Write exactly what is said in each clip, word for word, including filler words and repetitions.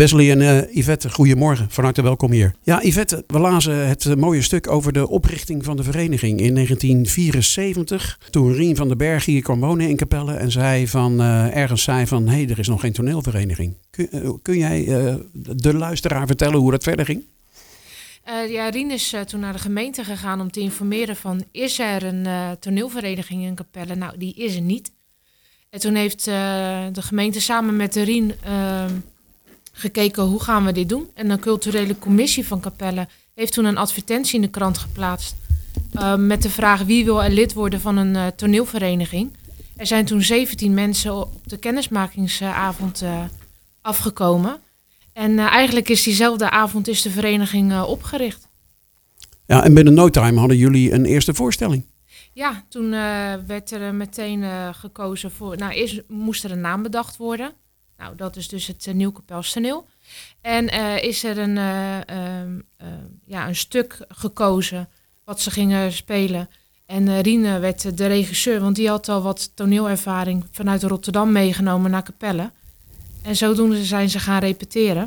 Wesley en uh, Yvette, goedemorgen. Van harte welkom hier. Ja, Yvette, we lazen het uh, mooie stuk over de oprichting van de vereniging in negentien vierenzeventig. Toen Rien van den Berg hier kwam wonen in Capelle en zei van, uh, ergens zei van, hé, hey, er is nog geen toneelvereniging. Kun, uh, kun jij uh, de luisteraar vertellen hoe dat verder ging? Uh, ja, Rien is uh, toen naar de gemeente gegaan om te informeren van, is er een uh, toneelvereniging in Capelle? Nou, die is er niet. En toen heeft uh, de gemeente samen met de Rien uh, gekeken hoe gaan we dit doen. En een culturele commissie van Capelle heeft toen een advertentie in de krant geplaatst. Uh, met de vraag wie wil er lid worden van een uh, toneelvereniging. Er zijn toen zeventien mensen op de kennismakingsavond uh, afgekomen. En uh, eigenlijk is diezelfde avond is de vereniging uh, opgericht. Ja, en binnen no time hadden jullie een eerste voorstelling. Ja, toen uh, werd er uh, meteen uh, gekozen voor... Nou, eerst moest er een naam bedacht worden. Nou, dat is dus het uh, Nieuw Capels Toneel. En uh, is er een, uh, uh, uh, ja, een stuk gekozen wat ze gingen spelen. En uh, Rien werd de regisseur, want die had al wat toneelervaring vanuit Rotterdam meegenomen naar Capelle. En zodoende zijn ze gaan repeteren.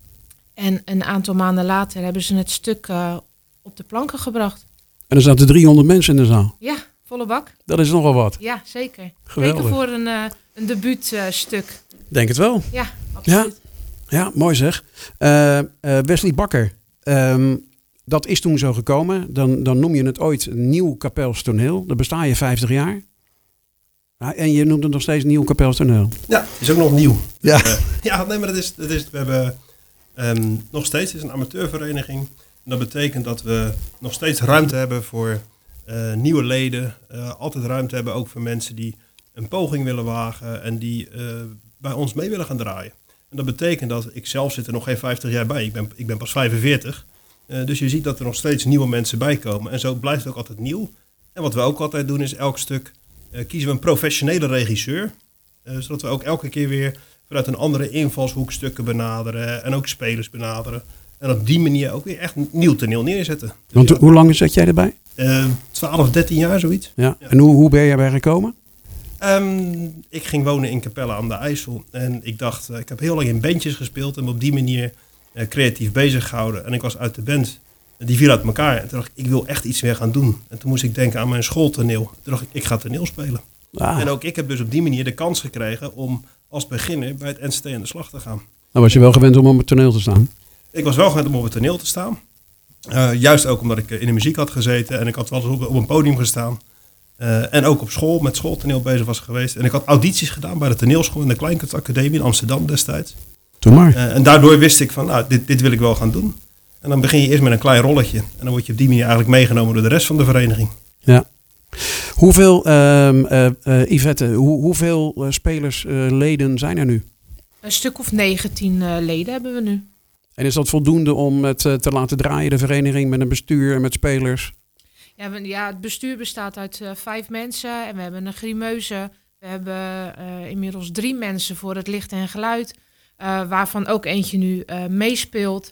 En een aantal maanden later hebben ze het stuk uh, op de planken gebracht. En er zaten driehonderd mensen in de zaal. Ja, volle bak. Dat is nogal wat. Ja, zeker. Geweldig. Zeker voor een, uh, een debuutstuk. Uh, Denk het wel. Ja, absoluut. Ja, ja mooi zeg. Uh, uh, Wesley Bakker, um, dat is toen zo gekomen. Dan, dan noem je het ooit Nieuw Capels Toneel. Dan besta je vijftig jaar. Ja, en je noemt het nog steeds Nieuw Capels Toneel. Ja, is ook nog nieuw. Ja, uh, ja nee, maar dat is, dat is, we hebben um, nog steeds het is een amateurvereniging. En dat betekent dat we nog steeds ruimte hebben voor uh, nieuwe leden. Uh, altijd ruimte hebben ook voor mensen die een poging willen wagen en die uh, bij ons mee willen gaan draaien. En dat betekent dat ik zelf zit er nog geen vijftig jaar bij. Ik ben, ik ben pas vijfenveertig. Uh, dus je ziet dat er nog steeds nieuwe mensen bij komen. En zo blijft het ook altijd nieuw. En wat we ook altijd doen is elk stuk uh, kiezen we een professionele regisseur. Uh, zodat we ook elke keer weer vanuit een andere invalshoek stukken benaderen. En ook spelers benaderen. En op die manier ook weer echt nieuw toneel neerzetten. Dus want ja, hoe lang zat jij erbij? Uh, twaalf, dertien jaar zoiets. Ja. Ja. En hoe, hoe ben je erbij gekomen? Um, ik ging wonen in Capelle aan de IJssel. En ik dacht, uh, ik heb heel lang in bandjes gespeeld. En me op die manier uh, creatief bezig gehouden. En ik was uit de band. Uh, die viel uit elkaar. En toen dacht ik, ik wil echt iets meer gaan doen. En toen moest ik denken aan mijn schooltoneel. Toen dacht ik, ik ga toneel spelen. Ah. En ook ik heb dus op die manier de kans gekregen om als beginner bij het N C T aan de slag te gaan. Nou was je wel gewend om op het toneel te staan? Ik was wel gewend om op het toneel te staan. Uh, juist ook omdat ik in de muziek had gezeten. En ik had wel eens op, op een podium gestaan. Uh, en ook op school met schooltoneel bezig was geweest. En ik had audities gedaan bij de toneelschool in de Kleinkunstacademie in Amsterdam destijds. Doe maar. Uh, en daardoor wist ik van, nou, dit, dit wil ik wel gaan doen. En dan begin je eerst met een klein rolletje. En dan word je op die manier eigenlijk meegenomen door de rest van de vereniging. Ja. Hoeveel, uh, uh, uh, Yvette, hoe, hoeveel uh, spelers, uh, leden zijn er nu? Een stuk of negentien uh, leden hebben we nu. En is dat voldoende om het uh, te laten draaien, de vereniging, met een bestuur en met spelers? Ja, we, ja, het bestuur bestaat uit uh, vijf mensen en we hebben een grimeuze. We hebben uh, inmiddels drie mensen voor het licht en geluid, uh, waarvan ook eentje nu uh, meespeelt.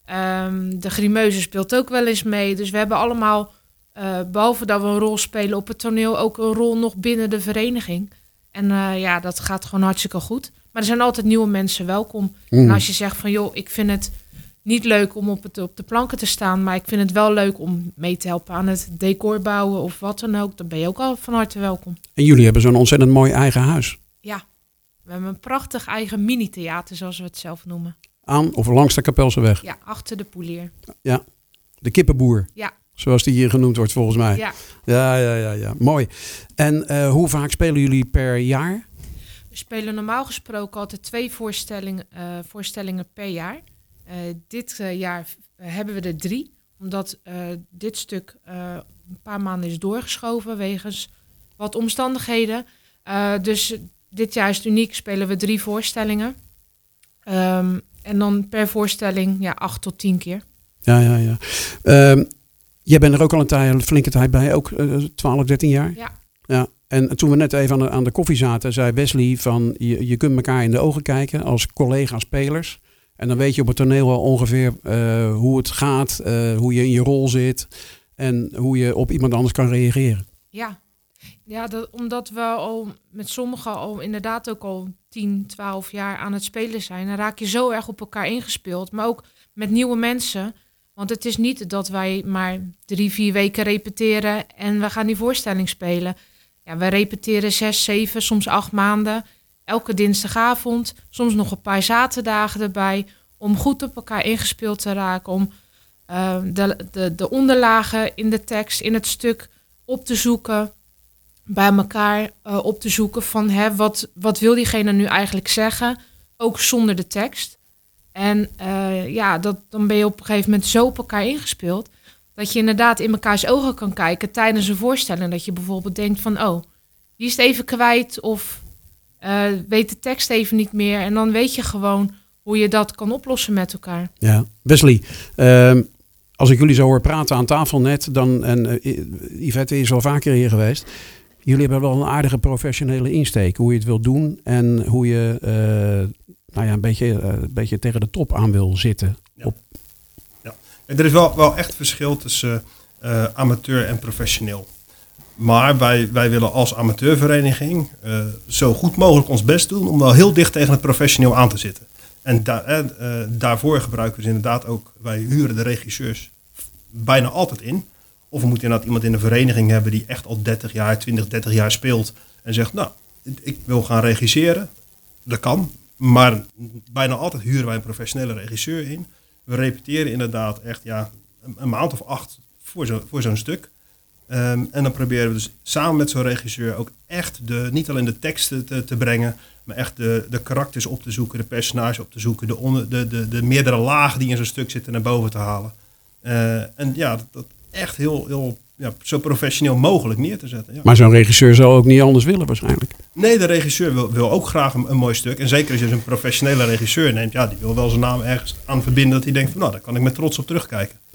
Um, de grimeuze speelt ook wel eens mee. Dus we hebben allemaal, uh, behalve dat we een rol spelen op het toneel, ook een rol nog binnen de vereniging. En uh, ja, dat gaat gewoon hartstikke goed. Maar er zijn altijd nieuwe mensen welkom. Mm. En als je zegt van, joh, ik vind het niet leuk om op, het, op de planken te staan, maar ik vind het wel leuk om mee te helpen aan het decor bouwen of wat dan ook, dan ben je ook al van harte welkom. En jullie hebben zo'n ontzettend mooi eigen huis. Ja, we hebben een prachtig eigen mini-theater, zoals we het zelf noemen. Aan of langs de Kapelseweg? Ja, achter de Poelier. Ja, de kippenboer. Ja. Zoals die hier genoemd wordt volgens mij. Ja. Ja, ja, ja, ja. Mooi. En uh, hoe vaak spelen jullie per jaar? We spelen normaal gesproken altijd twee voorstellingen, uh, voorstellingen per jaar. Uh, dit uh, jaar hebben we er drie, omdat uh, dit stuk uh, een paar maanden is doorgeschoven wegens wat omstandigheden. Uh, dus dit jaar is het uniek, spelen we drie voorstellingen. Um, en dan per voorstelling ja, acht tot tien keer. Ja, ja, ja. Um, jij bent er ook al een, tijd, een flinke tijd bij, ook uh, twaalf, dertien jaar? Ja. Ja. En toen we net even aan de, aan de koffie zaten, zei Wesley van je, je kunt elkaar in de ogen kijken als collega-spelers. En dan weet je op het toneel wel ongeveer uh, hoe het gaat, uh, hoe je in je rol zit en hoe je op iemand anders kan reageren. Ja, Ja, dat, omdat we al met sommigen al inderdaad ook al tien, twaalf jaar aan het spelen zijn. Dan raak je zo erg op elkaar ingespeeld. Maar ook met nieuwe mensen. Want het is niet dat wij maar drie, vier weken repeteren en we gaan die voorstelling spelen. Ja, we repeteren zes, zeven, soms acht maanden. Elke dinsdagavond, soms nog een paar zaterdagen erbij. Om goed op elkaar ingespeeld te raken. Om uh, de, de, de onderlagen in de tekst, in het stuk op te zoeken. Bij elkaar uh, op te zoeken van hè, wat, wat wil diegene nu eigenlijk zeggen. Ook zonder de tekst. En uh, ja, dat, dan ben je op een gegeven moment zo op elkaar ingespeeld. Dat je inderdaad in mekaars ogen kan kijken tijdens een voorstelling. Dat je bijvoorbeeld denkt van oh, die is het even kwijt. Of uh, weet de tekst even niet meer. En dan weet je gewoon hoe je dat kan oplossen met elkaar. Ja, Wesley, uh, als ik jullie zo hoor praten aan tafel net, dan, en uh, Yvette is al vaker hier geweest. Jullie hebben wel een aardige professionele insteek. Hoe je het wil doen en hoe je uh, nou ja, een, beetje, uh, een beetje tegen de top aan wil zitten. Ja. Op... Ja. Er is wel, wel echt verschil tussen uh, amateur en professioneel. Maar wij, wij willen als amateurvereniging uh, zo goed mogelijk ons best doen om wel heel dicht tegen het professioneel aan te zitten. En da- eh, uh, daarvoor gebruiken we dus inderdaad ook, wij huren de regisseurs bijna altijd in. Of we moeten inderdaad iemand in de vereniging hebben die echt al dertig jaar, twintig, dertig jaar speelt. En zegt, nou, ik wil gaan regisseren. Dat kan. Maar bijna altijd huren wij een professionele regisseur in. We repeteren inderdaad echt ja, een, een maand of acht voor, zo, voor zo'n stuk. Um, en dan proberen we dus samen met zo'n regisseur ook echt de, niet alleen de teksten te, te brengen, maar echt de, de karakters op te zoeken, de personages op te zoeken, de, onder, de, de, de meerdere lagen die in zo'n stuk zitten naar boven te halen. Uh, en ja, dat, dat echt heel, heel ja, zo professioneel mogelijk neer te zetten. Ja. Maar zo'n regisseur zal ook niet anders willen waarschijnlijk. Nee, de regisseur wil, wil ook graag een, een mooi stuk. En zeker als je een professionele regisseur neemt, ja, die wil wel zijn naam ergens aan verbinden dat hij denkt van nou, daar kan ik met trots op terugkijken.